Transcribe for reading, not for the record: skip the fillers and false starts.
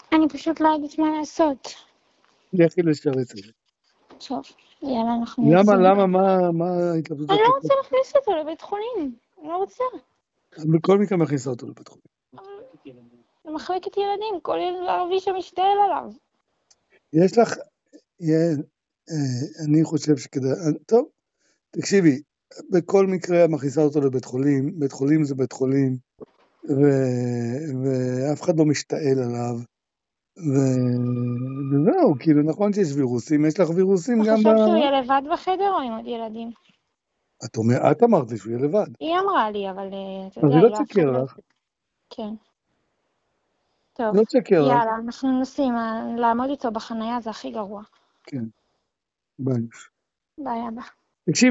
אני פשוט לא יודעת מה לעשות. לכי לשרת את זה. טוב, יאללה, אנחנו למה, יוצאים. מה ההתלבטות? אני לא רוצה להכניס אותו לבית חולים. אני לא רוצה. בכל מקרה מכניסה אותו לבית חולים. למחלקת ילדים, כל ילד ערבי שמשתעל עליו. יש לך, אני חושב שכדאי, טוב, תקשיבי, בכל מקרה מכניסה אותו לבית חולים, בית חולים זה בית חולים, ואף אחד לא משתעל עליו, וזהו, כאילו נכון שיש וירוסים, יש לך וירוסים אתה גם חושב שהוא יהיה לבד בחדר או עם עוד ילדים? את אמרת לי שהוא יהיה לבד. היא אמרה לי, אבל אתה אז יודע, היא לא היא לא אף אחד תשקר לא... לך. כן. טוב, לא תשקר לך. יאללה, אנחנו נוסעים, לעמוד איתו בחנייה זה הכי גרוע. כן, ביי. ביי, אבא.